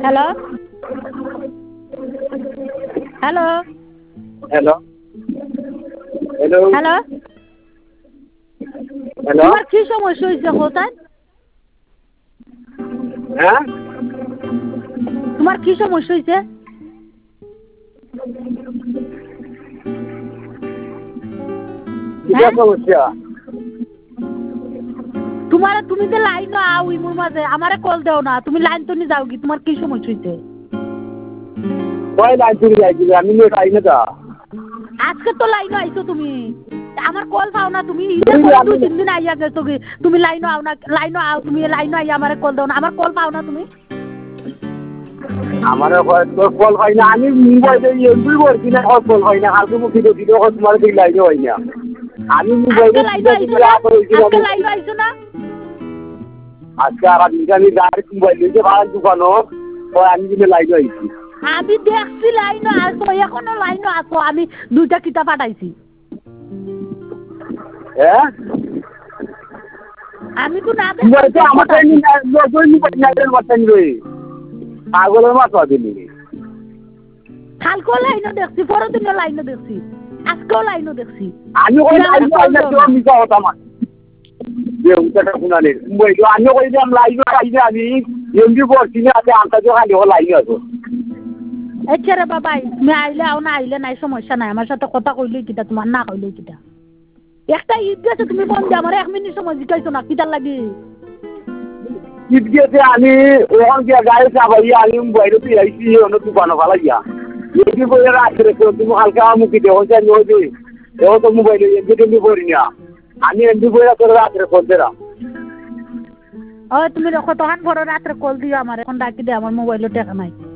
Hello hello hello hello hello hello তোমার কি সমস্যা হয়েছে কোথায়? হ্যাঁ তোমার কি সমস্যা হয়েছে? কিটা সমস্যা? তুমি তো লাইন আও ইমুর মাঝে আমারে কল দেও না, তুমি লাইন তো নি যাও কি? তোমার কি সমস্যা হয়েছে? কয় লাইন চলে যাইছিল আমি নিয়ে পাই না তা আজকে তো লাইন আইছো তুমি, আমার কল পাও না তুমি। ঈদের পরে 2-3 দিন আইয়া গেছো কি তুমি লাইন আও না, লাইন আও তুমি লাইন আইয়া আমারে কল দাও না, আমার কল পাও না তুমি। আমার তোর কল হয় না, আমি মোবাইলে এমবি করছি না, কল হয় না, কালকে মুখে দেখি তো তোমার দিকে লাইনে হয় না, আমি মোবাইলে আজকে লাইন আইছো না? আজকে আর আমি ডাইরেক্ট মোবাইল দিয়ে ভাড়া দোকানো আমি কিন্তু লাইনে আইছি। আমি দেখছি লাইন আসো, এখনো লাইন আসো, আমি 2টা কিতাব পাঠাইছি। হ্যাঁ আমি তো না আমার পাগলের মাথা দিলি কালকেও লাইনও দেখছি, পরের দিনও লাইনও দেখছি, আজকেও লাইনও দেখছি। আমি ওই মিশা হতাম আমি কইলাম লাইন পাইনি আমি এমনি করছি না আনটা খালি লাইন আছো। আচ্ছা রে বাবাই, তুমি আইলে আও না আইলে নাই, সমস্যা নাই, আমার সাথে কথা কইলেই কিটা, তোমার না কইলেই কিটা। একটা ঈদ গেছে তুমি বন্ধ দিয়ে আমার 1 মিনিট সময় জিকাইছো না, কিটার লাগি? ঈদ গেছে আমি ওখান গিয়া গাড়ি চাপাইয়া আমি বাইরে তুই আইসি অন্য দোকানে ফালাইয়া এমনি করে রাত্রে তুমি হালকা মুখি দেওয়া যায় নদী এও তো মোবাইলে এমনি টেমনি করি না, আমি এমনি করে তোর রাত্রে করতে না। ও তুমি কতক্ষণ পরে রাত্রে কল দিও আমার, এখন ডাকি দে, আমার মোবাইলে টাকা নাই।